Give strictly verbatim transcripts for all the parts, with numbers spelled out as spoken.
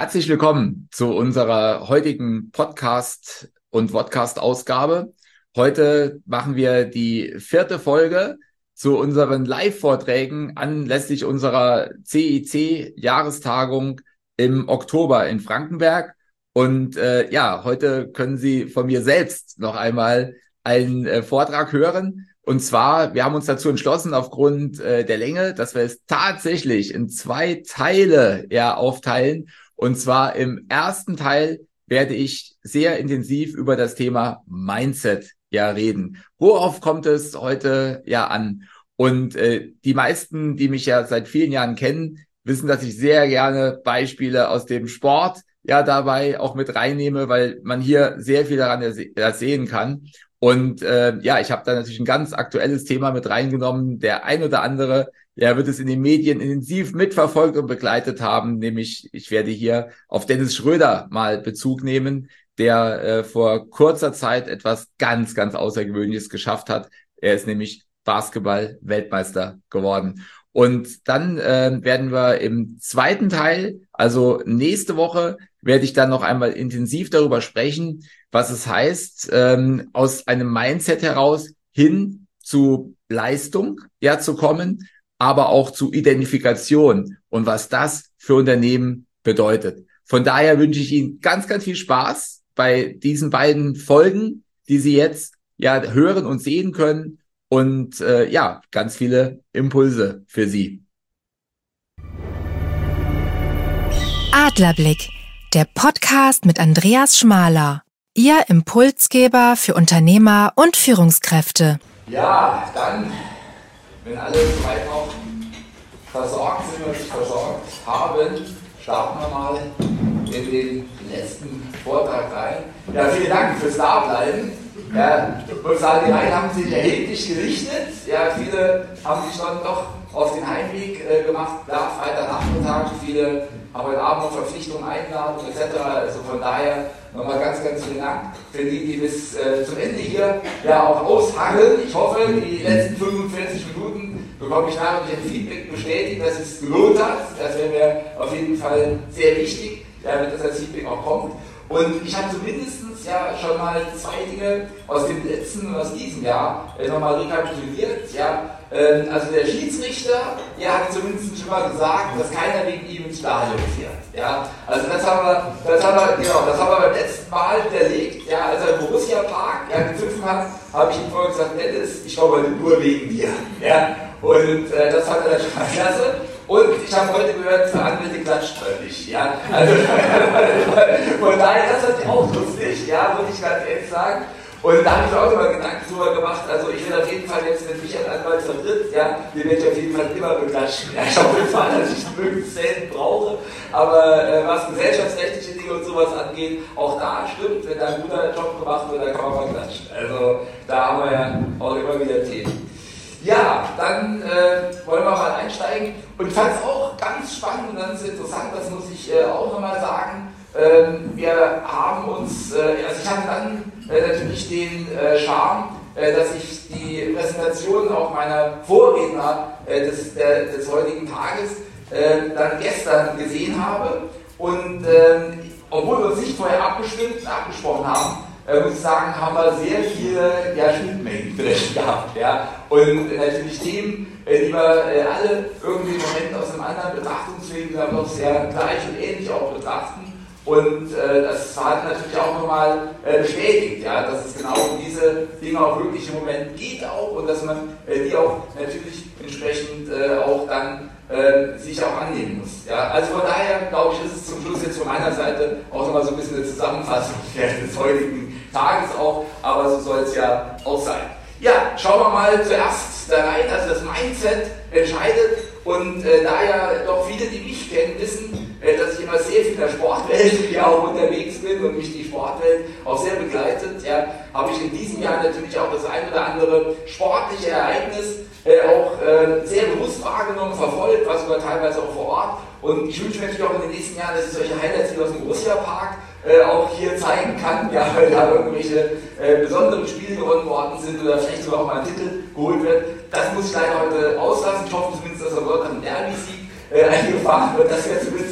Herzlich willkommen zu unserer heutigen Podcast- und Vodcast-Ausgabe. Heute machen wir die vierte Folge zu unseren Live-Vorträgen anlässlich unserer C I C-Jahrestagung im Oktober in Frankenberg. Und äh, ja, heute können Sie von mir selbst noch einmal einen äh, Vortrag hören. Und zwar, wir haben uns dazu entschlossen, aufgrund äh, der Länge, dass wir es tatsächlich in zwei Teile ja aufteilen. Und zwar im ersten Teil werde ich sehr intensiv über das Thema Mindset ja reden. Worauf kommt es heute ja an? Und äh, die meisten, die mich ja seit vielen Jahren kennen, wissen, dass ich sehr gerne Beispiele aus dem Sport ja dabei auch mit reinnehme, weil man hier sehr viel daran ersehen kann. Und äh, ja, ich habe da natürlich ein ganz aktuelles Thema mit reingenommen. Der ein oder andere, ja, wird es in den Medien intensiv mitverfolgt und begleitet haben. Nämlich, ich werde hier auf Dennis Schröder mal Bezug nehmen, der äh, vor kurzer Zeit etwas ganz, ganz Außergewöhnliches geschafft hat. Er ist nämlich Basketball-Weltmeister geworden. Und dann äh, werden wir im zweiten Teil, also nächste Woche, werde ich dann noch einmal intensiv darüber sprechen, was es heißt, ähm, aus einem Mindset heraus hin zu Leistung ja zu kommen, aber auch zu Identifikation und was das für Unternehmen bedeutet. Von daher wünsche ich Ihnen ganz, ganz viel Spaß bei diesen beiden Folgen, die Sie jetzt ja hören und sehen können. Und äh, ja, ganz viele Impulse für Sie. Adlerblick, der Podcast mit Andreas Schmaler. Ihr Impulsgeber für Unternehmer und Führungskräfte. Ja, dann, wenn alle soweit noch versorgt sind und sich versorgt haben, starten wir mal in den letzten Vortrag rein. Ja, vielen Dank fürs Dableiben. Ja, ich muss sagen, die Reihen haben sich erheblich gerichtet. Ja, viele haben sich dann doch auf den Heimweg äh, gemacht, klar, Freitagnachmittag, viele haben heute Abend noch Verpflichtungen, Einladungen et cetera. Also von daher nochmal ganz, ganz vielen Dank für die, die bis äh, zum Ende hier ja auch ausharren. Ich hoffe, die letzten fünfundvierzig Minuten bekomme ich nachher durch ein Feedback bestätigt, dass es gelohnt hat. Das wäre mir auf jeden Fall sehr wichtig, damit das als Feedback auch kommt. Und ich habe zumindest ja schon mal zwei Dinge aus dem letzten und aus diesem Jahr äh, nochmal rekapituliert. Ja. Ähm, also der Schiedsrichter, der hat zumindest schon mal gesagt, dass keiner wegen ihm ins Stadion fährt. Ja. Also das haben wir, das haben wir, genau, das haben wir beim letzten Mal widerlegt. Ja. Als er im Borussia Park ja, gepfiffen hat, habe ich ihm vorher gesagt, Dennis, ich komme nur wegen dir. Ja. Und äh, das fand er dann schon mal klasse. Und ich habe heute gehört, Anwälte klatscht deutlich. Ja? Also, von daher, das fand ich auch lustig, ja, muss ich ganz ehrlich sagen. Und da habe ich mir auch immer Gedanken drüber gemacht, also ich will auf jeden Fall jetzt, wenn mich ein Anwalt vertritt, ja, den werde ich auf jeden Fall immer beklatschen. Ja, ich hoffe jeden Fall, dass ich möglichst selten brauche, aber äh, was gesellschaftsrechtliche Dinge und sowas angeht, auch da stimmt, wenn da ein guter Job gemacht wird, dann kann man mal klatschen. Also da haben wir ja auch immer wieder Themen. Ja, dann äh, wollen wir mal einsteigen. Und ich fand es auch ganz spannend und ganz interessant, das muss ich äh, auch nochmal sagen. Ähm, wir haben uns, äh, also ich hatte dann äh, natürlich den äh, Charme, äh, dass ich die Präsentation auch meiner Vorredner äh, des, der, des heutigen Tages äh, dann gestern gesehen habe. Und äh, obwohl wir uns nicht vorher abgestimmt und abgesprochen haben, Äh, muss ich sagen, haben wir sehr viele ja, Schnittmengen drin gehabt. Ja? Und natürlich Themen, äh, die wir äh, alle irgendwie im Moment aus einem anderen Betrachtungswinkel dann doch sehr gleich und ähnlich auch betrachten. Und äh, das hat natürlich auch nochmal äh, bestätigt, ja, dass es genau um diese Dinge auch wirklich im Moment geht auch und dass man äh, die auch natürlich entsprechend äh, auch dann äh, sich auch annehmen muss. Ja. Also von daher, glaube ich, ist es zum Schluss jetzt von meiner Seite auch nochmal so ein bisschen eine Zusammenfassung des heutigen Tages auch, aber so soll es ja auch sein. Ja, schauen wir mal zuerst da rein, also das Mindset entscheidet und äh, da ja doch viele, die mich kennen, wissen, äh, dass ich immer sehr viel in der Sportwelt ja auch unterwegs bin und mich die Sportwelt auch sehr begleitet, ja, habe ich in diesem Jahr natürlich auch das ein oder andere sportliche Ereignis äh, auch äh, sehr bewusst wahrgenommen, verfolgt, was sogar teilweise auch vor Ort. Und ich wünsche mir natürlich auch in den nächsten Jahren, dass ich solche Highlights wie aus dem Borussia Park äh, auch hier zeigen kann, ja, weil da irgendwelche äh, besonderen Spiele gewonnen worden sind oder vielleicht sogar auch mal ein Titel geholt wird. Das muss ich leider heute auslassen. Ich hoffe zumindest, dass am Sonntag ein Derby-Sieg äh, eingefahren wird. Das wäre zumindest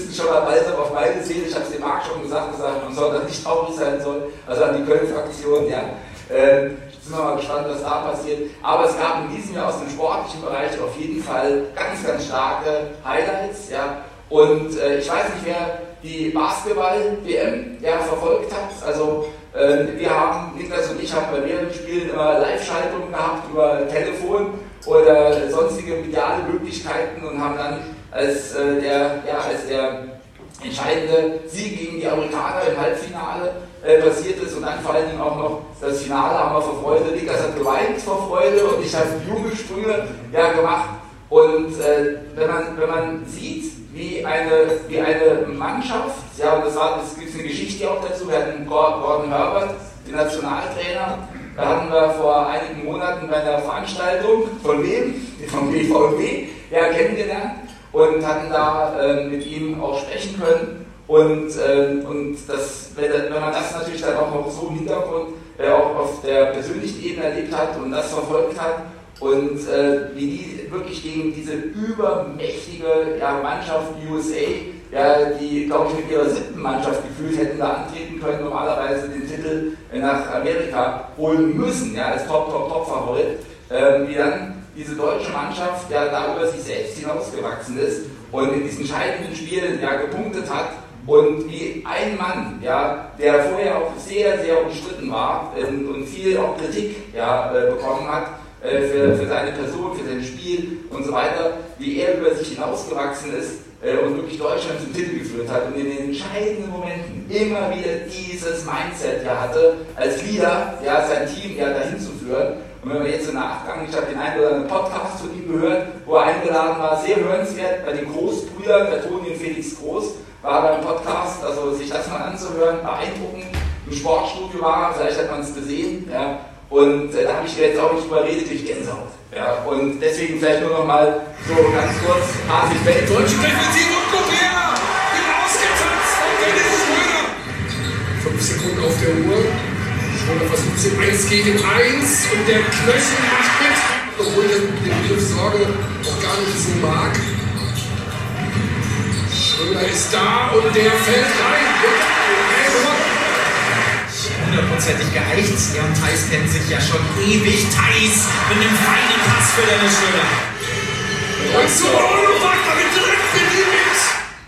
müssen schon mal balsam auf meine Seele. Ich habe es dem Marc schon gesagt, dass er am Sonntag nicht traurig sein soll, also an die Köln-Fraktion, ja. Ähm, sind wir mal gespannt, was da passiert. Aber es gab in diesem Jahr aus dem sportlichen Bereich auf jeden Fall ganz, ganz starke Highlights, ja. Und äh, ich weiß nicht, wer die Basketball-W M ja, verfolgt hat. Also äh, wir haben, Niklas und ich haben bei mehreren Spielen immer Live-Schaltungen gehabt über Telefon oder sonstige mediale Möglichkeiten und haben dann, als, äh, der, ja, als der entscheidende Sieg gegen die Amerikaner im Halbfinale äh, passiert ist und dann vor allen Dingen auch noch das Finale haben wir vor Freude. Niklas hat geweint vor Freude und ich habe Jubelsprünge ja, gemacht. Und äh, wenn, man, wenn man sieht, wie eine, wie eine Mannschaft, ja, und das, war, das gibt eine Geschichte auch dazu, wir hatten Gordon Herbert, den Nationaltrainer, da hatten wir vor einigen Monaten bei einer Veranstaltung von wem? Vom B V B, ja, kennengelernt und hatten da äh, mit ihm auch sprechen können. Und, äh, und das, wenn, wenn man das natürlich dann auch noch so im Hintergrund äh, auch auf der persönlichen Ebene erlebt hat und das verfolgt hat, und äh, wie die wirklich gegen diese übermächtige ja, Mannschaft U S A, ja, die, glaube ich, mit ihrer siebten Mannschaft gefühlt hätten da antreten können, normalerweise den Titel nach Amerika holen müssen, ja, als Top-Top-Top-Favorit, äh, wie dann diese deutsche Mannschaft ja da über sich selbst hinausgewachsen ist und in diesen entscheidenden Spielen ja gepunktet hat. Und wie ein Mann, ja, der vorher auch sehr, sehr umstritten war ähm, und viel auch Kritik ja, äh, bekommen hat, Für, für seine Person, für sein Spiel und so weiter, wie er über sich hinausgewachsen ist äh, und wirklich Deutschland zum Titel geführt hat und in den entscheidenden Momenten immer wieder dieses Mindset ja hatte, als Leader ja, sein Team ja, dahin zu führen. Und wenn wir jetzt im Nachgang, ich habe den einen oder anderen Podcast von ihm gehört, wo er eingeladen war, sehr hörenswert, bei den Großbrüdern, bei Toni und Felix Groß, war beim Podcast, also sich das mal anzuhören, beeindruckend. Im Sportstudio war er, vielleicht hat man es gesehen, ja. Und äh, da habe ich jetzt auch nicht überredet durch Gänsehaut. Ja, und deswegen vielleicht nur noch mal so ganz kurz Hasig Welt. Deutsche Defensive und Gobert wird ausgetanzt und Dennis Schröder. Fünf Sekunden auf der Uhr. Schröder versucht es im eins gegen eins und der Knöchel macht mit, obwohl er den Begriff Sorge auch gar nicht so mag. Schröder ist da und der fällt rein. hundertprozentig geeicht. Ja, und Theis kennt sich ja schon ewig. Theis mit einem feinen Pass für Dennis Schröder. Und so, und macht damit direkt für die mit.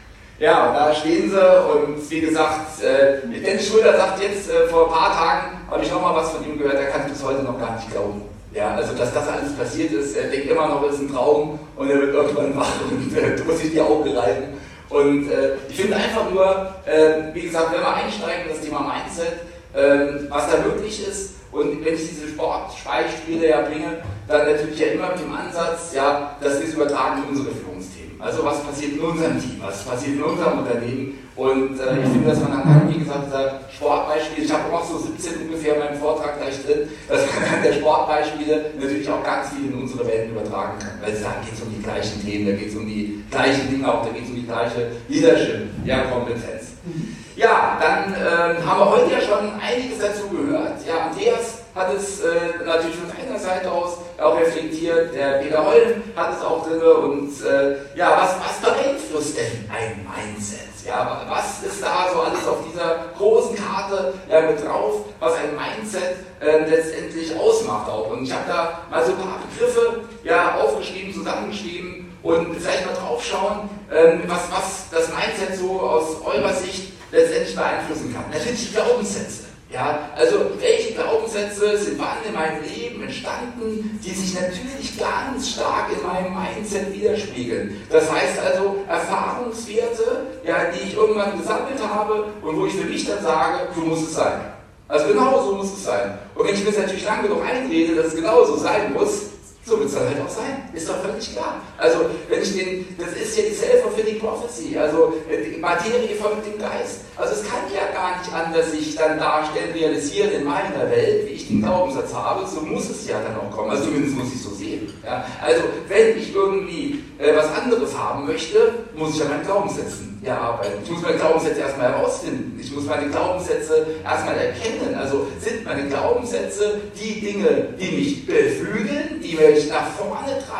Ja, da stehen sie und wie gesagt, äh, Dennis Schröder sagt jetzt, äh, vor ein paar Tagen habe ich noch mal was von ihm gehört, er kann es bis heute noch gar nicht glauben. Ja, also dass das alles passiert ist, er denkt immer noch, es ist ein Traum und er wird irgendwann wach und äh, muss sich die Augen reiben. Und äh, ich finde einfach nur, äh, wie gesagt, wenn wir einsteigen in das Thema Mindset, Ähm, was da möglich ist und wenn ich diese Sportbeispiele ja bringe, dann natürlich ja immer mit dem Ansatz, ja, dass wir es übertragen in unsere Führungsthemen. Also was passiert in unserem Team, was passiert in unserem Unternehmen und äh, ich finde, dass man dann, wie gesagt, dieser Sportbeispiele, ich habe auch so siebzehn ungefähr in meinem Vortrag gleich drin, dass man dann der Sportbeispiele natürlich auch ganz viel in unsere Welt übertragen kann, weil da geht es um die gleichen Themen, da geht es um die gleichen Dinge, auch da geht es um die gleiche Leadership-Kompetenz. Ja, dann ähm, haben wir heute ja schon einiges dazu gehört. Ja, Andreas hat es äh, natürlich von seiner Seite aus auch reflektiert, der Peter Holm hat es auch drin und äh, ja, was, was beeinflusst denn ein Mindset? Ja, was ist da so alles auf dieser großen Karte ja, mit drauf, was ein Mindset äh, letztendlich ausmacht auch? Und ich habe da mal so ein paar Begriffe ja, aufgeschrieben, zusammengeschrieben und vielleicht mal drauf schauen, äh, was, was das Mindset so aus eurer Sicht letztendlich beeinflussen kann. Natürlich die Glaubenssätze. Ja, also welche Glaubenssätze sind wann in meinem Leben entstanden, die sich natürlich ganz stark in meinem Mindset widerspiegeln. Das heißt also Erfahrungswerte, ja, die ich irgendwann gesammelt habe und wo ich für mich dann sage, so muss es sein. Also genau so muss es sein. Und wenn ich mir das natürlich lange genug einrede, dass es genau so sein muss, so wird es dann halt auch sein. Ist doch völlig klar. Also, wenn ich den, das ist ja die Self-fulfilling prophecy, also die Materie folgt dem Geist. Also, es kann ja gar nicht anders sich dann darstellen, realisieren in meiner Welt, wie ich den Glaubenssatz habe, so muss es ja dann auch kommen. Also, zumindest muss ich es so sehen. Ja? Also, wenn ich irgendwie äh, was anderes haben möchte, muss ich an meinen Glaubenssätzen ja, arbeiten. Ich muss meine Glaubenssätze erstmal herausfinden. Ich muss meine Glaubenssätze erstmal erkennen. Also, sind meine Glaubenssätze die Dinge, die mich beflügeln, die mich nach vorne treiben,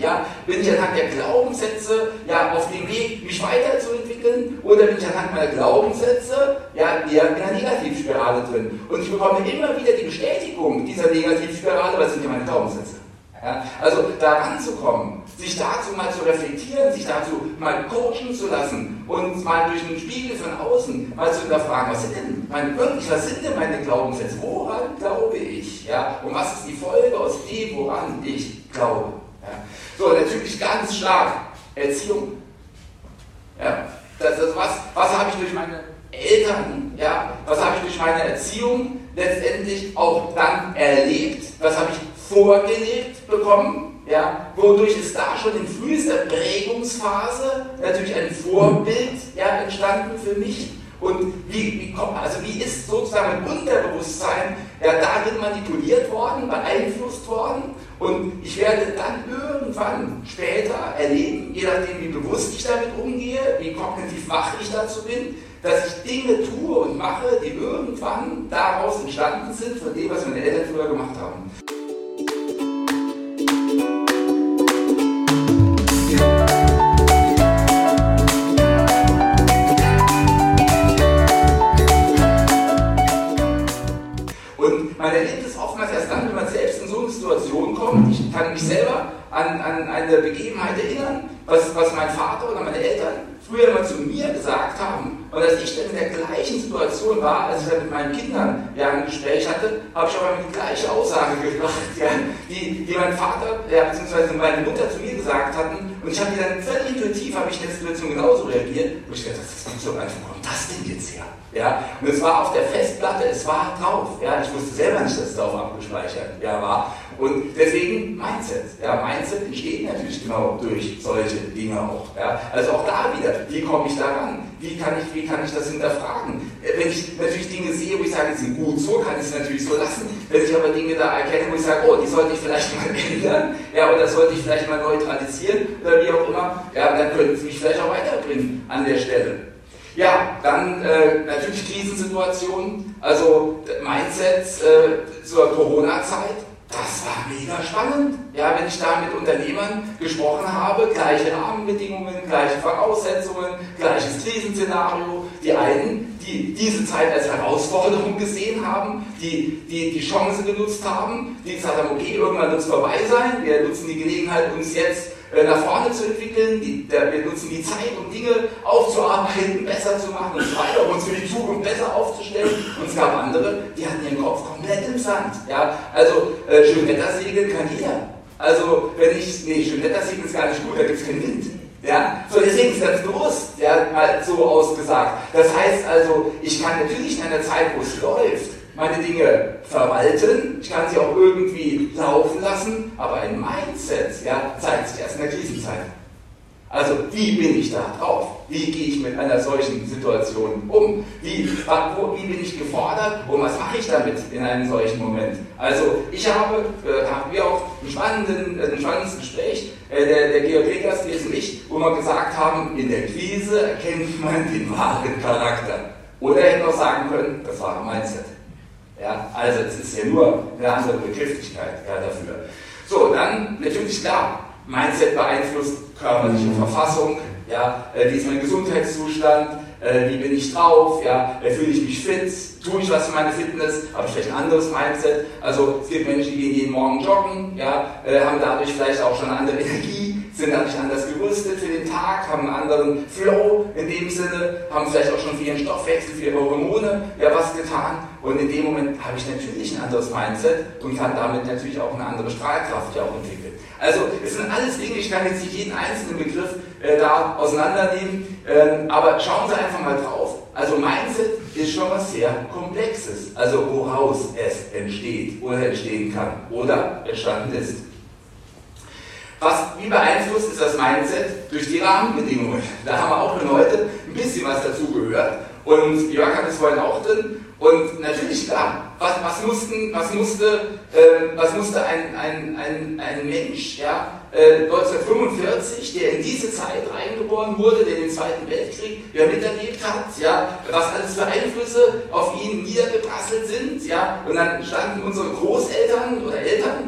Ja? Bin ich anhand der Glaubenssätze ja, auf dem Weg, mich weiterzuentwickeln, oder bin ich anhand meiner Glaubenssätze ja, eher in einer Negativspirale drin? Und ich bekomme immer wieder die Bestätigung dieser Negativspirale, weil es sind ja meine Glaubenssätze. Ja? Also da ranzukommen, sich dazu mal zu reflektieren, sich dazu mal coachen zu lassen und mal durch einen Spiegel von außen mal zu hinterfragen, was sind denn meine, wirklich, was sind denn meine Glaubenssätze? Woran glaube ich? Ja? Und was ist die Folge aus dem, woran ich glaube? Ja? So, natürlich ganz stark Erziehung. Ja? Das, das, was was habe ich durch meine Eltern, ja? Was habe ich durch meine Erziehung letztendlich auch dann erlebt? Was habe ich vorgelebt bekommen? Ja, wodurch ist da schon in frühester Prägungsphase natürlich ein Vorbild ja, entstanden für mich. Und wie, wie, kommt, also wie ist sozusagen mein Unterbewusstsein ja, darin manipuliert worden, beeinflusst worden? Und ich werde dann irgendwann später erleben, je nachdem wie bewusst ich damit umgehe, wie kognitiv wach ich dazu bin, dass ich Dinge tue und mache, die irgendwann daraus entstanden sind, von dem, was meine Eltern früher gemacht haben. Man erlebt es oftmals erst dann, wenn man selbst in so eine Situation kommt. Ich kann mich selber an, an eine Begebenheit erinnern, was, was mein Vater oder meine Eltern früher immer zu mir gesagt haben. Und als ich dann in der gleichen Situation war, als ich dann mit meinen Kindern ja, ein Gespräch hatte, habe ich auch einmal die gleiche Aussage gebracht, ja, die, die mein Vater ja, bzw. meine Mutter zu mir gesagt hatten. Und ich habe die dann völlig intuitiv, habe ich in der Situation genauso reagiert. Und ich dachte, das ist so einfach, wo kommt das denn jetzt her? Ja, und es war auf der Festplatte, es war drauf. Ja, ich wusste selber nicht, dass es darauf abgespeichert ja, war. Und deswegen Mindset. Ja, Mindset entsteht natürlich genau durch solche Dinge auch. Ja. Also auch da wieder, wie komme ich daran? Wie kann ich, wie kann ich das hinterfragen? Wenn ich natürlich Dinge sehe, wo ich sage, die sind gut, so kann ich es natürlich so lassen. Wenn ich aber Dinge da erkenne, wo ich sage, oh, die sollte ich vielleicht mal ändern, ja, oder sollte ich vielleicht mal neutralisieren, oder wie auch immer, ja, dann könnte es mich vielleicht auch weiterbringen an der Stelle. Ja, dann äh, natürlich Krisensituationen, also Mindset äh, zur Corona-Zeit, das war mega spannend. Ja, wenn ich da mit Unternehmern gesprochen habe, gleiche Rahmenbedingungen, gleiche Voraussetzungen, gleiches Krisenszenario. Die einen, die diese Zeit als Herausforderung gesehen haben, die die, die Chance genutzt haben, die gesagt haben, okay, irgendwann wird es vorbei sein, wir nutzen die Gelegenheit, uns jetzt nach vorne zu entwickeln, die, der, wir nutzen die Zeit, um Dinge aufzuarbeiten, besser zu machen und so weiter, um uns für die Zukunft besser aufzustellen. Und es gab andere, die hatten ihren Kopf komplett im Sand. Ja? Also äh, Schönwettersegeln kann jeder. Also wenn ich, nee, Schönwettersegeln ist gar nicht gut, da gibt es keinen Wind. Ja? So, deswegen ist das bewusst, ja, mal so ausgesagt. Das heißt also, ich kann natürlich in einer Zeit, wo es läuft, meine Dinge verwalten, ich kann sie auch irgendwie laufen lassen, aber ein Mindset ja, zeigt sich erst in der Krisenzeit. Also wie bin ich da drauf? Wie gehe ich mit einer solchen Situation um? Wie, wo, wie bin ich gefordert und was mache ich damit in einem solchen Moment? Also ich habe, äh, haben wir auch ein, spannenden, ein spannendes Gespräch, äh, der, der Georg Peters, wir und ich, wo wir gesagt haben, in der Krise erkennt man den wahren Charakter. Oder er hätte auch sagen können, das war ein Mindset. Ja, also es ist ja nur eine andere Begrifflichkeit ja, dafür. So, dann natürlich klar, Mindset beeinflusst körperliche Verfassung, ja, äh, wie ist mein Gesundheitszustand, äh, wie bin ich drauf, ja, äh, fühle ich mich fit, tue ich was für meine Fitness, habe ich vielleicht ein anderes Mindset. Also es gibt Menschen, die gehen jeden Morgen joggen, ja, äh, haben dadurch vielleicht auch schon eine andere Energie, sind dadurch anders gerüstet für den Tag, haben einen anderen Flow in dem Sinne, haben vielleicht auch schon für ihren Stoffwechsel, für ihre Hormone ja was getan. Und in dem Moment habe ich natürlich ein anderes Mindset und kann damit natürlich auch eine andere Strahlkraft ja auch entwickeln. Also es sind alles Dinge, ich kann jetzt nicht jeden einzelnen Begriff äh, da auseinandernehmen, ähm, aber schauen Sie einfach mal drauf. Also Mindset ist schon was sehr Komplexes, also woraus es entsteht oder entstehen kann oder entstanden ist. Was, wie beeinflusst ist das Mindset? Durch die Rahmenbedingungen. Da haben wir auch schon heute ein bisschen was dazu gehört. Und Jörg hat es vorhin auch drin. Und natürlich, klar, was, was, mussten, was musste, äh, was musste ein, ein, ein, ein Mensch ja, äh, neunzehnhundertfünfundvierzig, der in diese Zeit reingeboren wurde, der den Zweiten Weltkrieg ja, miterlebt hat, ja, was alles für Einflüsse auf ihn niedergeprasselt sind. Ja, und dann standen unsere Großeltern oder Eltern ja, zum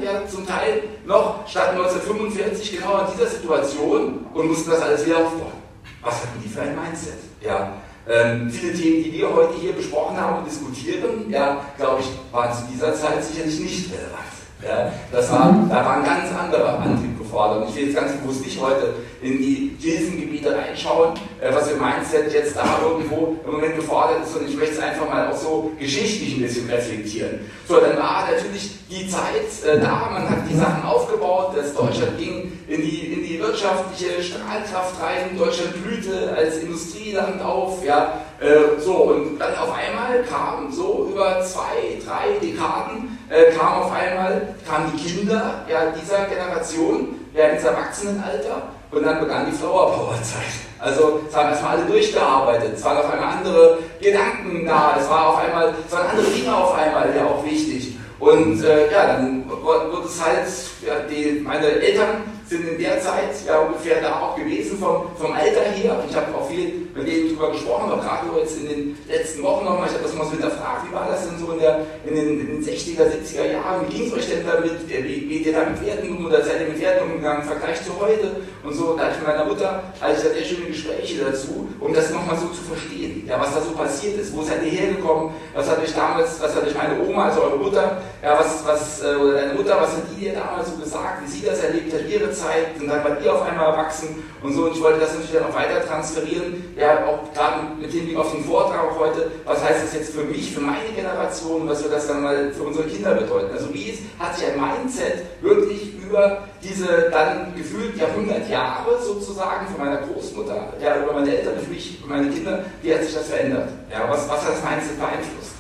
zum Teil noch statt neunzehnhundertfünfundvierzig genau in dieser Situation und mussten das alles wieder aufbauen. Was hatten die für ein Mindset? Ja, ähm, viele Themen, die wir heute hier besprochen haben und diskutieren, ja, glaube ich, waren zu dieser Zeit sicherlich nicht relevant. Ja, das war, da war ein ganz anderer Antrieb gefordert. Und ich will jetzt ganz bewusst nicht heute in die Krisengebiete reinschauen, äh, was für Mindset jetzt da irgendwo im Moment gefordert ist, und ich möchte es einfach mal auch so geschichtlich ein bisschen reflektieren. So, dann war natürlich die Zeit äh, da, man hat die Sachen aufgebaut, das Deutschland ging in die, in die wirtschaftliche Strahlkraft rein, Deutschland blühte als Industrieland auf, ja, äh, so, und dann auf einmal kam so über zwei, drei Dekaden, äh, kam auf einmal, kamen die Kinder ja, dieser Generation, ja, ins Erwachsenenalter, und dann begann die Flower Power Zeit. Also es haben erstmal alle durchgearbeitet, es waren auf einmal andere Gedanken da, es war auf einmal, es waren andere Dinge auf einmal ja auch wichtig. Und äh, ja, dann wird es halt, ja, die, meine Eltern sind in der Zeit ja ungefähr da auch gewesen vom, vom Alter her. Und ich habe auch viel mit denen darüber gesprochen, aber gerade jetzt in den letzten Wochen nochmal, ich habe das mal so hinterfragt, wie war das denn so in, der, in, den, in den sechziger, siebziger Jahren, wie ging es euch denn damit, wie geht ihr da mit Werten um oder seid ihr mit Werten umgegangen im Vergleich zu heute und so. Da hatte ich mit meiner Mutter, hatte ich da sehr schöne Gespräche dazu, um das nochmal so zu verstehen, ja, was da so passiert ist, wo seid ihr hergekommen, was hat euch damals, was hat euch meine Oma, also eure Mutter, ja, was, was, oder deine Mutter, was hat die dir damals so gesagt, wie sie das erlebt hat, ihre Zeit, und dann wart ihr auf einmal erwachsen und so, und ich wollte das natürlich dann auch weiter transferieren, ja, auch gerade mit Hinblick auf den Vortrag auch heute, was heißt das jetzt für mich, für meine Generation, was wird das dann mal für unsere Kinder bedeuten, also wie ist, hat sich ein Mindset wirklich über diese dann gefühlt Jahrhundert Jahre sozusagen von meiner Großmutter, ja, über meine Eltern, für mich, für meine Kinder, wie hat sich das verändert, ja, was, was hat das Mindset beeinflusst?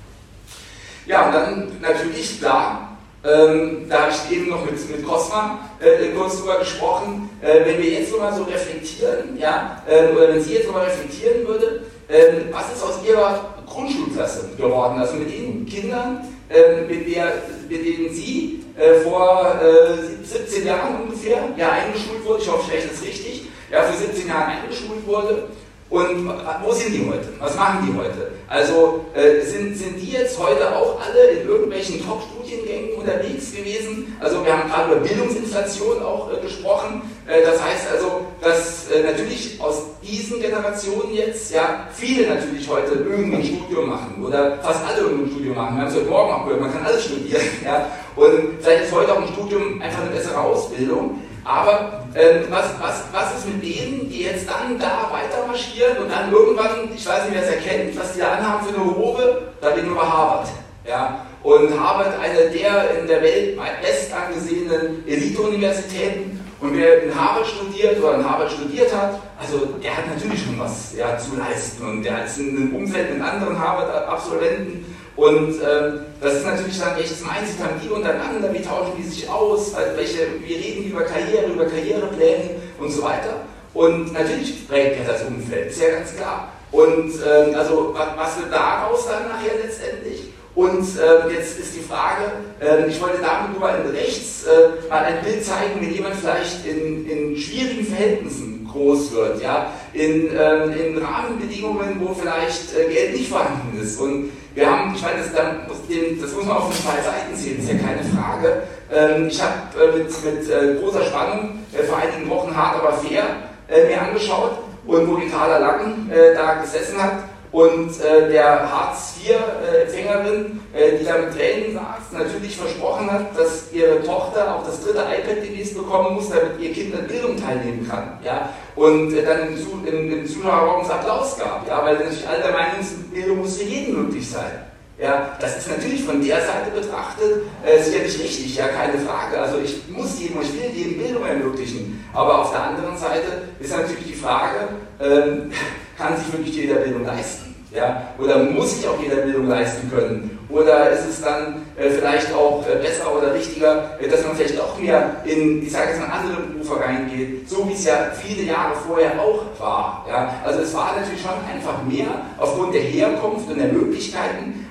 Ja, und dann natürlich, klar, Ähm, da habe ich eben noch mit, mit Cosma äh, kurz drüber gesprochen, äh, wenn wir jetzt nochmal so reflektieren, ja, äh, oder wenn sie jetzt nochmal reflektieren würde, äh, was ist aus ihrer Grundschulklasse geworden, also mit den Kindern, äh, mit, der, mit denen sie äh, vor äh, siebzehn Jahren ungefähr ja, eingeschult wurde, ich hoffe, ich rechne das richtig, ja, vor siebzehn Jahren eingeschult wurde. Und wo sind die heute? Was machen die heute? Also äh, sind, sind die jetzt heute auch alle in irgendwelchen Top-Studiengängen unterwegs gewesen? Also wir haben gerade über Bildungsinflation auch äh, gesprochen. Äh, das heißt also, dass äh, natürlich aus diesen Generationen jetzt ja viele natürlich heute irgendein Studium machen oder fast alle irgendein Studium machen. Wir haben es heute Morgen auch gehört, man kann alles studieren. Ja? Und vielleicht ist heute auch ein Studium einfach eine bessere Ausbildung. Aber äh, was, was, was ist mit denen, die jetzt dann da weiter marschieren und dann irgendwann, ich weiß nicht, wer es erkennt, was die da anhaben für eine Robe, da reden wir über Harvard. Ja? Und Harvard, eine der in der Welt best angesehenen Elite-Universitäten. Und wer in Harvard studiert oder in Harvard studiert hat, also der hat natürlich schon was ja, zu leisten. Und der ist in einem Umfeld mit anderen Harvard-Absolventen. Und ähm, das ist natürlich dann, welches Mindset haben die untereinander, wie tauschen die sich aus, welche, wir reden über Karriere, über Karrierepläne und so weiter. Und natürlich prägt ja das Umfeld, ist ja ganz klar. Und ähm, also was, was wird daraus dann nachher letztendlich? Und äh, jetzt ist die Frage, äh, ich wollte damit nur mal in rechts äh, mal ein Bild zeigen, wenn jemand vielleicht in, in schwierigen Verhältnissen groß wird, ja, in, ähm, in Rahmenbedingungen, wo vielleicht äh, Geld nicht vorhanden ist. Und wir haben, ich meine, das, das muss man auf den zwei Seiten sehen, ist ja keine Frage. Ähm, ich habe äh, mit, mit äh, großer Spannung äh, vor einigen Wochen Hart aber fair äh, mir angeschaut und wo die Carla Lacken äh, da gesessen hat. Und äh, der Hartz vier Empfängerin, äh, die da mit Tränen saß, natürlich versprochen hat, dass ihre Tochter auch das dritte iPad demnächst bekommen muss, damit ihr Kind an Bildung teilnehmen kann. Ja? Und äh, dann im, im, im Zuschauerraum Applaus gab, ja? Weil natürlich alle der Meinung sind, Bildung muss für jeden möglich sein. Ja? Das ist natürlich von der Seite betrachtet äh, sicherlich richtig, ja, keine Frage. Also ich muss jedem, ich will jedem Bildung ermöglichen. Aber auf der anderen Seite ist natürlich die Frage, ähm, kann sich wirklich jeder Bildung leisten? Ja? Oder muss sich auch jeder Bildung leisten können? Oder ist es dann äh, vielleicht auch äh, besser oder richtiger, äh, dass man vielleicht auch mehr in, ich sage jetzt mal, andere Berufe reingeht, so wie es ja viele Jahre vorher auch war. Ja? Also es war natürlich schon einfach mehr aufgrund der Herkunft und der Möglichkeiten,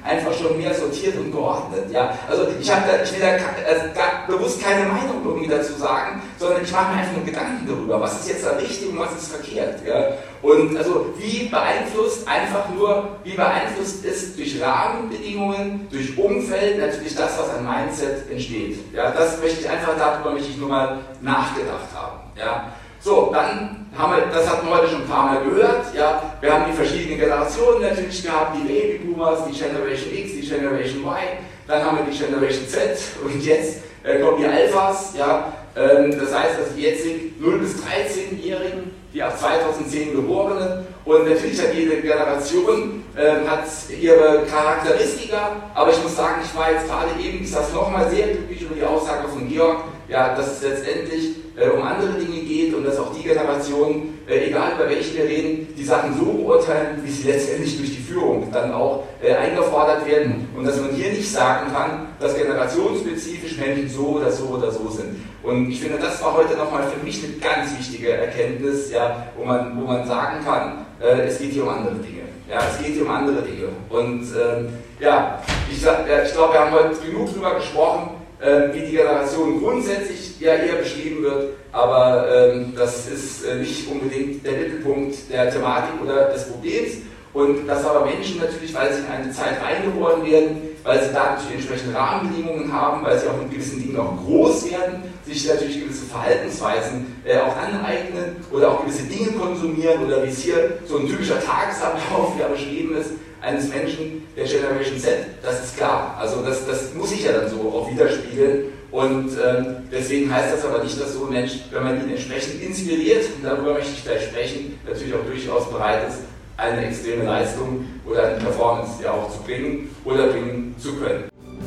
einfach schon mehr sortiert und geordnet. Ja? Also ich, hab da, ich will da also gar bewusst keine Meinung irgendwie dazu sagen, sondern ich mache mir einfach nur Gedanken darüber, was ist jetzt da richtig und was ist verkehrt. Ja? Und also wie beeinflusst einfach nur, wie beeinflusst ist durch Rahmenbedingungen, durch Umfeld natürlich das, was an Mindset entsteht. Ja? Das möchte ich einfach, darüber möchte ich nur mal nachgedacht haben. Ja? So, dann haben wir, das hatten wir heute schon ein paar Mal gehört, ja, wir haben die verschiedenen Generationen natürlich gehabt, die Babyboomers, die Generation X, die Generation Y, dann haben wir die Generation Z und jetzt äh, kommen die Alphas, ja, ähm, das heißt, dass die jetzigen null bis dreizehnjährigen, die ab zweitausendzehn Geborenen, und natürlich hat jede Generation äh, hat ihre Charakteristika, aber ich muss sagen, ich war jetzt gerade eben, ich saß nochmal sehr glücklich über die Aussage von Georg, ja, dass es letztendlich äh, um andere Dinge geht und dass auch die Generationen, äh, egal über welche wir reden, die Sachen so beurteilen, wie sie letztendlich durch die Führung dann auch äh, eingefordert werden und dass man hier nicht sagen kann, dass generationsspezifisch Menschen so oder so oder so sind. Und ich finde, das war heute nochmal für mich eine ganz wichtige Erkenntnis, ja, wo man, wo man sagen kann, äh, es geht hier um andere Dinge. Ja, es geht hier um andere Dinge. Und ähm, ja, ich, äh, ich glaube, wir haben heute genug darüber gesprochen, äh, wie die Generation grundsätzlich ja eher beschrieben wird, aber ähm, das ist äh, nicht unbedingt der Mittelpunkt der Thematik oder des Problems. Und dass aber Menschen natürlich, weil sie in eine Zeit reingeboren werden, weil sie dadurch entsprechende Rahmenbedingungen haben, weil sie auch mit gewissen Dingen auch groß werden, sich natürlich gewisse Verhaltensweisen äh, auch aneignen oder auch gewisse Dinge konsumieren oder wie es hier so ein typischer Tagesablauf ja beschrieben ist, eines Menschen der Generation Z, das ist klar. Also das, das muss sich ja dann so auch widerspiegeln. Und ähm, deswegen heißt das aber nicht, dass so ein Mensch, wenn man ihn entsprechend inspiriert, und darüber möchte ich gleich sprechen, natürlich auch durchaus bereit ist, eine extreme Leistung oder eine Performance ja auch zu bringen oder bringen zu können.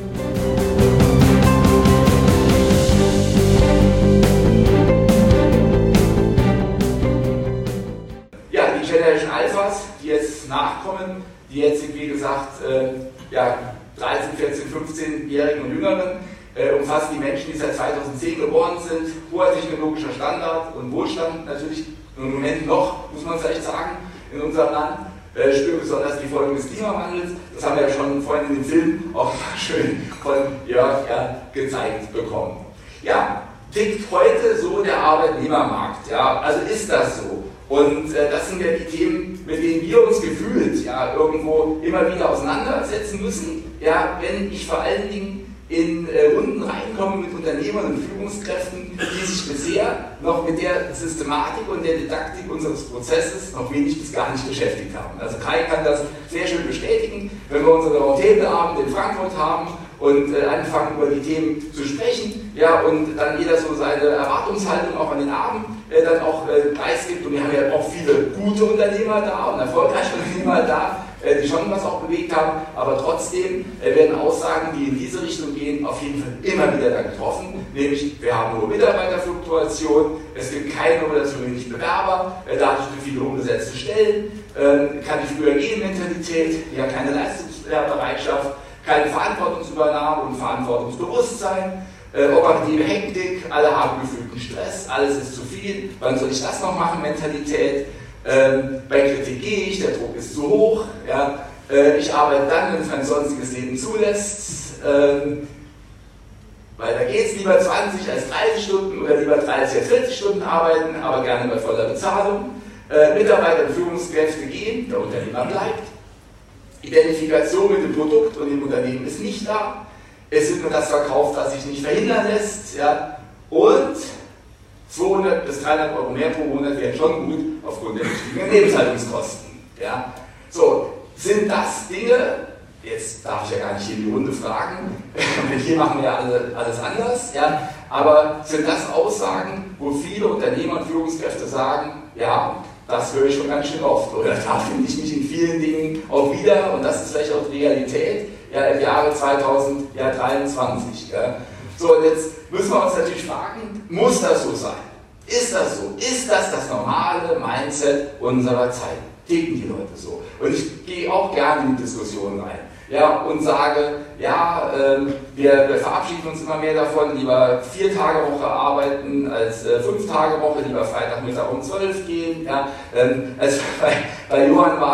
Ja, die Generation Alphas, die jetzt nachkommen, die jetzt, wie gesagt, äh, ja, dreizehn, vierzehn, fünfzehnjährigen und Jüngeren, äh, umfasst die Menschen, die seit zweitausendzehn geboren sind, hoher technologischer Standard und Wohlstand natürlich im Moment noch, muss man vielleicht sagen, in unserem Land, äh, spüren besonders die Folgen des Klimawandels. Das haben wir ja schon vorhin in dem Film auch schön von Jörg ja, gezeigt bekommen. Ja, tickt heute so der Arbeitnehmermarkt? Ja, also ist das so? Und äh, das sind ja die Themen, mit denen wir uns gefühlt ja, irgendwo immer wieder auseinandersetzen müssen. Ja, wenn ich vor allen Dingen in äh, Runden reinkommen mit Unternehmern und Führungskräften, die sich bisher noch mit der Systematik und der Didaktik unseres Prozesses noch wenig bis gar nicht beschäftigt haben. Also Kai kann das sehr schön bestätigen, wenn wir unsere Roundtable-Abend in Frankfurt haben und äh, anfangen über die Themen zu sprechen, ja, und dann jeder so seine Erwartungshaltung auch an den Abend äh, dann auch äh, preisgibt, und wir haben ja auch viele gute Unternehmer da und erfolgreiche Unternehmer da, die schon was auch bewegt haben, aber trotzdem werden Aussagen, die in diese Richtung gehen, auf jeden Fall immer wieder da getroffen, nämlich wir haben hohe Mitarbeiterfluktuation, es gibt keine oder zu wenig Bewerber, dadurch zu viele unbesetzte Stellen, kann die früher gehen Mentalität, ja keine Leistungsbereitschaft, keine Verantwortungsübernahme und Verantwortungsbewusstsein, operative Hektik, alle haben gefühlten Stress, alles ist zu viel, wann soll ich das noch machen, Mentalität. Ähm, bei Kritik gehe ich, der Druck ist zu hoch, ja, äh, ich arbeite dann, wenn es mein sonstiges Leben zulässt, ähm, weil da geht es lieber zwanzig als dreißig Stunden oder lieber dreißig als vierzig Stunden arbeiten, aber gerne bei voller Bezahlung. Äh, Mitarbeiter und Führungskräfte gehen, der Unternehmer bleibt. Identifikation mit dem Produkt und dem Unternehmen ist nicht da. Es wird nur das verkauft, was sich nicht verhindern lässt. Ja, und zweihundert bis dreihundert Euro mehr pro Monat wären schon gut aufgrund der gestiegenen Lebenshaltungskosten. Ja? So, sind das Dinge, jetzt darf ich ja gar nicht hier in die Runde fragen, hier machen wir ja alle, alles anders, ja? Aber sind das Aussagen, wo viele Unternehmer und Führungskräfte sagen, ja, das höre ich schon ganz schön oft, oder da finde ich mich in vielen Dingen auch wieder, und das ist vielleicht auch die Realität, ja, im Jahre zweitausenddreiundzwanzig. Ja? So, und jetzt müssen wir uns natürlich fragen, muss das so sein? Ist das so? Ist das das normale Mindset unserer Zeit? Ticken die Leute so? Und ich gehe auch gerne in die Diskussion rein, ja, und sage, ja, äh, wir, wir verabschieden uns immer mehr davon, lieber vier Tage Woche arbeiten als äh, fünf Tage Woche, lieber Freitagmittag um zwölf gehen. Ja, ähm, als wir bei, bei Johann waren,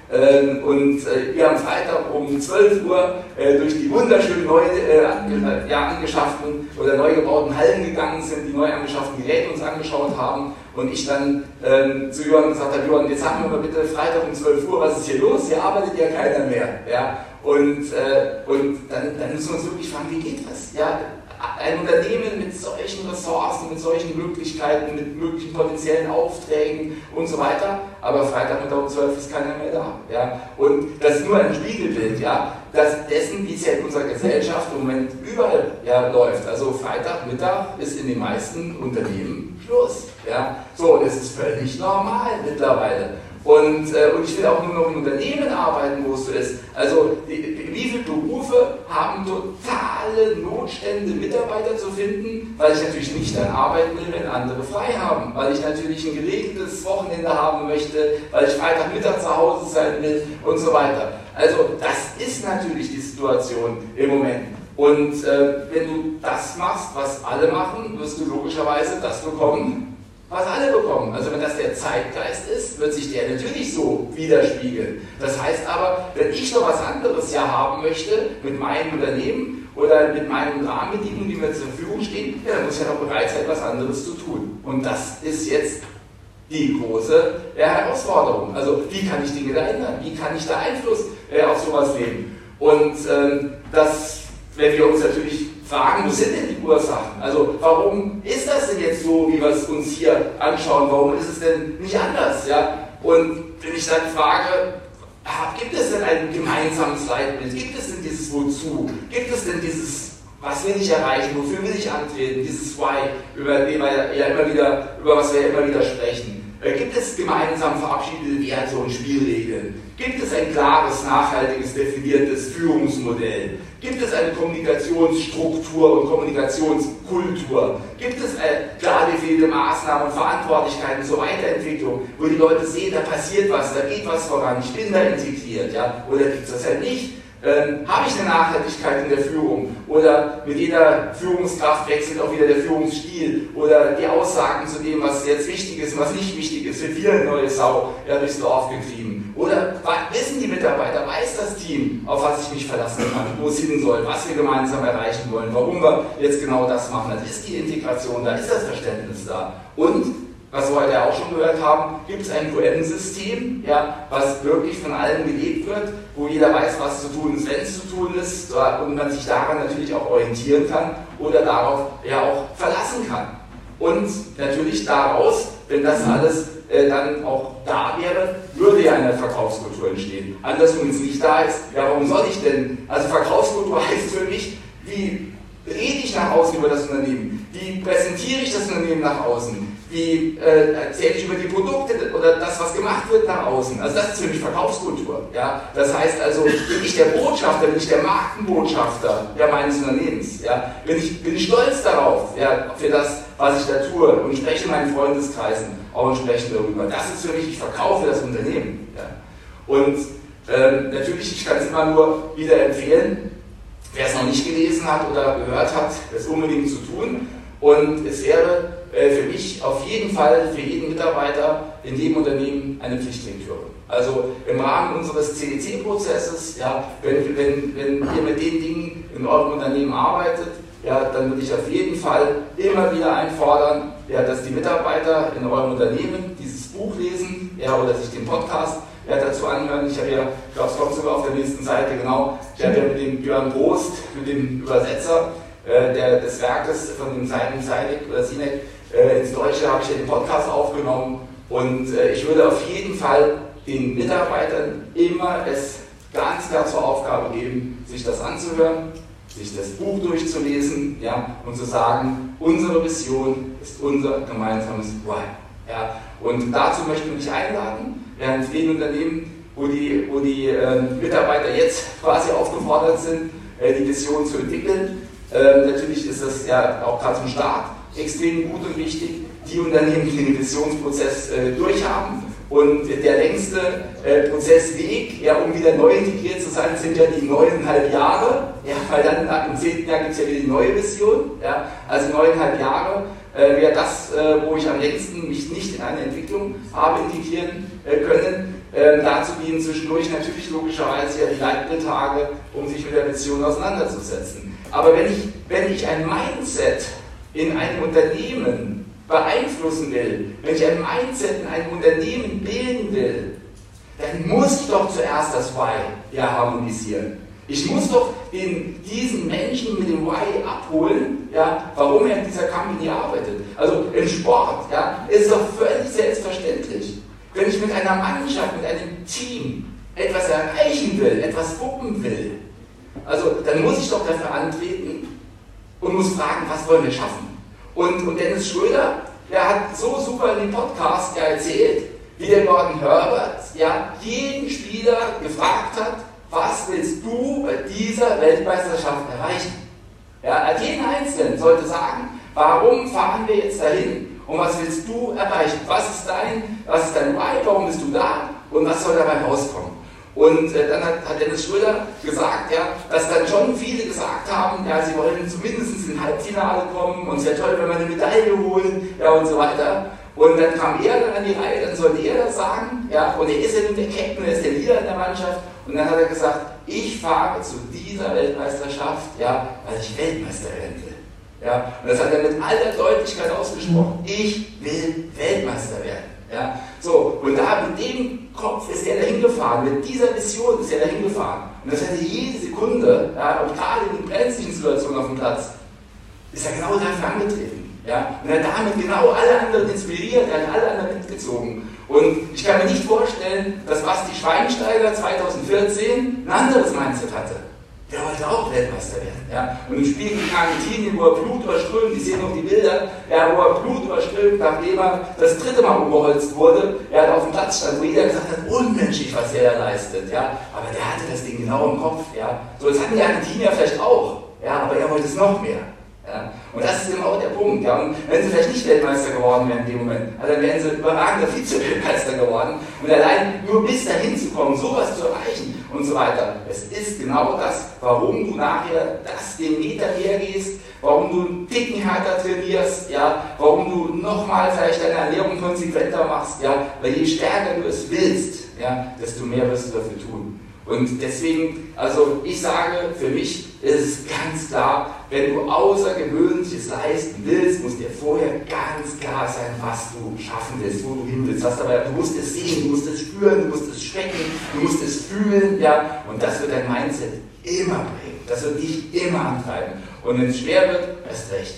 Ähm, und äh, wir am Freitag um zwölf Uhr äh, durch die wunderschönen neu äh, ange ja, angeschafften oder neu gebauten Hallen gegangen sind, die neu angeschafften Geräte uns angeschaut haben und ich dann ähm, zu Johann gesagt habe, Johann, jetzt sagen wir mal bitte Freitag um zwölf Uhr, was ist hier los? Hier arbeitet ja keiner mehr. Ja? Und, äh, und dann, dann müssen wir uns wirklich fragen, wie geht das? Ja? Ein Unternehmen mit solchen Ressourcen, mit solchen Möglichkeiten, mit möglichen potenziellen Aufträgen und so weiter, aber Freitagmittag um zwölf ist keiner mehr da. Ja? Und das ist nur ein Spiegelbild, ja, das dessen, wie es ja in unserer Gesellschaft im Moment überall ja, läuft. Also Freitagmittag ist in den meisten Unternehmen Schluss. Ja? So, und es ist völlig normal mittlerweile. Und, äh, und ich will auch nur noch in Unternehmen arbeiten, wo es so ist. Also die, wie viele Berufe haben totale Notstände, Mitarbeiter zu finden, weil ich natürlich nicht dann arbeiten will, wenn andere frei haben. Weil ich natürlich ein geregeltes Wochenende haben möchte, weil ich Freitagmittag zu Hause sein will und so weiter. Also das ist natürlich die Situation im Moment. Und äh, wenn du das machst, was alle machen, wirst du logischerweise das bekommen, was alle bekommen. Also wenn das der Zeitgeist ist, wird sich der natürlich so widerspiegeln. Das heißt aber, wenn ich noch was anderes ja haben möchte mit meinem Unternehmen oder mit meinen Rahmenbedingungen, die mir zur Verfügung stehen, ja, dann muss ich ja noch bereit sein, was anderes zu tun. Und das ist jetzt die große ja, Herausforderung. Also wie kann ich Dinge da ändern? Wie kann ich da Einfluss äh, auf sowas nehmen? Und ähm, das, wenn wir uns natürlich fragen, wo sind denn die Ursachen? Also warum ist das denn jetzt so, wie wir es uns hier anschauen? Warum ist es denn nicht anders? Ja? Und wenn ich dann frage, gibt es denn ein gemeinsames Leitbild? Gibt es denn dieses Wozu? Gibt es denn dieses, was will ich erreichen? Wofür will ich antreten? Dieses Why, über, den wir ja immer wieder, über was wir ja immer wieder sprechen. Gibt es gemeinsam verabschiedete Werte und Spielregeln? Gibt es ein klares, nachhaltiges, definiertes Führungsmodell? Gibt es eine Kommunikationsstruktur und Kommunikationskultur? Gibt es eine klar definierte Maßnahmen und Verantwortlichkeiten zur Weiterentwicklung, wo die Leute sehen, da passiert was, da geht was voran, ich bin da integriert, ja? Oder gibt es das halt nicht? Ähm, habe ich eine Nachhaltigkeit in der Führung oder mit jeder Führungskraft wechselt auch wieder der Führungsstil oder die Aussagen zu dem, was jetzt wichtig ist und was nicht wichtig ist, wird wieder eine neue Sau ja, durchs Dorf getrieben. Oder wissen die Mitarbeiter, weiß das Team, auf was ich mich verlassen kann, wo es hin soll, was wir gemeinsam erreichen wollen, warum wir jetzt genau das machen. Da ist die Integration da, ist das Verständnis da. Und was wir heute auch schon gehört haben, gibt es ein Q M-System, ja, was wirklich von allen gelebt wird, wo jeder weiß, was zu tun ist, wenn es zu tun ist, und man sich daran natürlich auch orientieren kann oder darauf ja auch verlassen kann. Und natürlich daraus, wenn das alles äh, dann auch da wäre, würde ja eine Verkaufskultur entstehen. Andersrum, wenn es nicht da ist, ja, warum soll ich denn? Also Verkaufskultur heißt für mich, wie rede ich nach außen über das Unternehmen? Wie präsentiere ich das Unternehmen nach außen? Wie äh, erzähle ich über die Produkte oder das, was gemacht wird nach außen? Also das ist für mich Verkaufskultur. Ja? Das heißt also, bin ich der Botschafter, bin ich der Markenbotschafter ja, meines Unternehmens? Ja? Bin, ich, bin ich stolz darauf, ja, für das, was ich da tue und spreche in meinen Freundeskreisen auch entsprechend darüber. Das ist für mich, ich verkaufe das Unternehmen. Ja? Und ähm, natürlich, ich kann es immer nur wieder empfehlen, wer es noch nicht gelesen hat oder gehört hat, das unbedingt zu tun. Und es wäre äh, für mich auf jeden Fall, für jeden Mitarbeiter in jedem Unternehmen eine Pflichtlektüre. Also im Rahmen unseres C D C-Prozesses, ja, wenn, wenn, wenn ihr mit den Dingen in eurem Unternehmen arbeitet, ja, dann würde ich auf jeden Fall immer wieder einfordern, ja, dass die Mitarbeiter in eurem Unternehmen dieses Buch lesen, ja, oder sich den Podcast ja, dazu anhören. Ich habe ja, ich glaube, es kommt sogar auf der nächsten Seite, genau, ich habe ja mit dem Björn Brost, mit dem Übersetzer äh, der, des Werkes von dem Simon Sinek oder Sinek äh, ins Deutsche, habe ich ja den Podcast aufgenommen und äh, ich würde auf jeden Fall den Mitarbeitern immer es ganz klar zur Aufgabe geben, sich das anzuhören, sich das Buch durchzulesen, ja, und zu sagen, unsere Vision ist unser gemeinsames Why. Ja. Und dazu möchten wir dich einladen, ja, in vielen Unternehmen, wo die, wo die äh, Mitarbeiter jetzt quasi aufgefordert sind, äh, die Vision zu entwickeln. Äh, natürlich ist das ja auch gerade zum Start extrem gut und wichtig, die Unternehmen, die den Visionsprozess äh, durchhaben. Und der längste äh, Prozessweg, ja, um wieder neu integriert zu sein, sind ja die neuneinhalb Jahre, ja, weil dann im zehnten Jahr gibt es ja wieder die neue Vision, ja, also neuneinhalb Jahre, äh, wäre das, äh, wo ich am längsten mich nicht in eine Entwicklung habe integrieren äh, können. Äh, dazu dienen zwischendurch natürlich logischerweise ja die Leitbildtage, um sich mit der Mission auseinanderzusetzen. Aber wenn ich, wenn ich ein Mindset in einem Unternehmen beeinflussen will, wenn ich ein Mindset in einem Unternehmen bilden will, dann muss ich doch zuerst das Why ja harmonisieren. Ich muss doch den, diesen Menschen mit dem Why abholen, ja, warum er in dieser Company arbeitet. Also im Sport ja, ist es doch völlig selbstverständlich. Wenn ich mit einer Mannschaft, mit einem Team etwas erreichen will, etwas wuppen will, also dann muss ich doch dafür antreten und muss fragen, was wollen wir schaffen? Und, und Dennis Schröder, der hat so super in dem Podcast ja erzählt, wie der Gordon Herbert ja jeden Spieler gefragt hat, was willst du bei dieser Weltmeisterschaft erreichen? Ja, jeden Einzelnen sollte sagen, warum fahren wir jetzt dahin und was willst du erreichen? Was ist dein, was ist dein Why, warum bist du da und was soll dabei rauskommen? Und äh, dann hat, hat Dennis Schröder gesagt, ja, dass dann schon viele gesagt haben, ja, sie wollen zumindest in Halbfinale kommen und es wäre toll, wenn wir eine Medaille holen, ja, und so weiter. Und dann kam er dann an die Reihe, dann sollte er das sagen, ja, und er ist ja nun der Captain, er ist der Leader in der Mannschaft. Und dann hat er gesagt, ich fahre zu dieser Weltmeisterschaft, ja, weil ich Weltmeister werden will. Ja, und das hat er mit aller Deutlichkeit ausgesprochen. Ich will Weltmeister werden. Ja, so, und da mit dem Kopf ist er dahin gefahren, mit dieser Vision ist er dahin gefahren. Und das hätte jede Sekunde, ja, und gerade in den brenzlichen Situationen auf dem Platz, ist er genau dafür angetreten. Ja, und er hat damit genau alle anderen inspiriert, er hat alle anderen mitgezogen. Und ich kann mir nicht vorstellen, dass Basti Schweinsteiger zweitausendvierzehn ein anderes Mindset hatte. Der wollte auch Weltmeister werden. Ja? Und im Spiel gegen Argentinien, wo er Blut überströmt, die sehen noch die Bilder, ja, wo er Blut überströmt, nachdem er das dritte Mal umgeholzt wurde, er hat auf dem Platz stand, wo jeder gesagt hat, unmenschlich, was er da leistet. Ja? Aber der hatte das Ding genau im Kopf. Ja? So, das hatten die Argentinier vielleicht auch, ja? Aber er wollte es noch mehr. Ja, und das ist genau der Punkt. Ja. Und wenn sie vielleicht nicht Weltmeister geworden wären in dem Moment, dann wären sie überragender Vize-Weltmeister geworden. Und allein nur bis dahin zu kommen, sowas zu erreichen und so weiter. Es ist genau das, warum du nachher das den Meter mehr gehst, warum du einen Ticken härter trainierst, ja, warum du nochmal vielleicht deine Ernährung konsequenter machst, ja, weil je stärker du es willst, ja, desto mehr wirst du dafür tun. Und deswegen, also ich sage, für mich ist es ganz klar, wenn du Außergewöhnliches leisten willst, muss dir vorher ganz klar sein, was du schaffen willst, wo du hin willst. Was dabei, du musst es sehen, du musst es spüren, du musst es schmecken, du musst es fühlen, ja, und das wird dein Mindset immer bringen. Das wird dich immer antreiben. Und wenn es schwer wird, erst recht.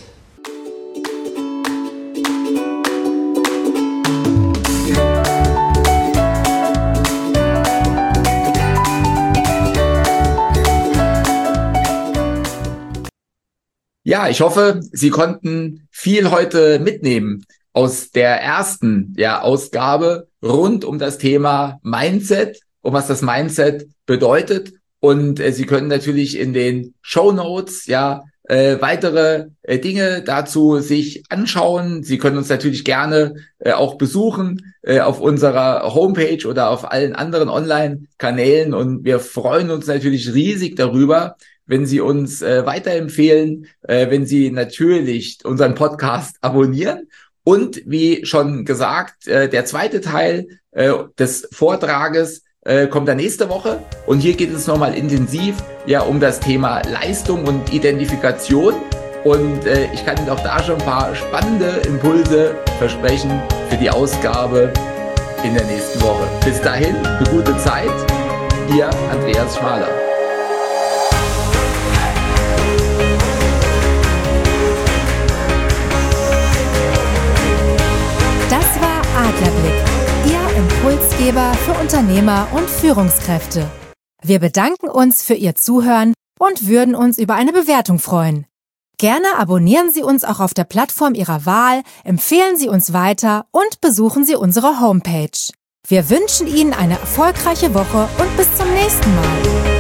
Ja, ich hoffe, Sie konnten viel heute mitnehmen aus der ersten ja, Ausgabe rund um das Thema Mindset und was das Mindset bedeutet. Und äh, Sie können natürlich in den Shownotes ja äh, weitere äh, Dinge dazu sich anschauen. Sie können uns natürlich gerne äh, auch besuchen äh, auf unserer Homepage oder auf allen anderen Online-Kanälen. Und wir freuen uns natürlich riesig darüber, wenn Sie uns äh, weiterempfehlen, äh, wenn Sie natürlich unseren Podcast abonnieren. Und wie schon gesagt, äh, der zweite Teil äh, des Vortrages äh, kommt dann nächste Woche. Und hier geht es nochmal intensiv ja um das Thema Leistung und Identifikation. Und äh, ich kann Ihnen auch da schon ein paar spannende Impulse versprechen für die Ausgabe in der nächsten Woche. Bis dahin, eine gute Zeit. Ihr Andreas Schmaler. Adlerblick, Ihr Impulsgeber für Unternehmer und Führungskräfte. Wir bedanken uns für Ihr Zuhören und würden uns über eine Bewertung freuen. Gerne abonnieren Sie uns auch auf der Plattform Ihrer Wahl, empfehlen Sie uns weiter und besuchen Sie unsere Homepage. Wir wünschen Ihnen eine erfolgreiche Woche und bis zum nächsten Mal.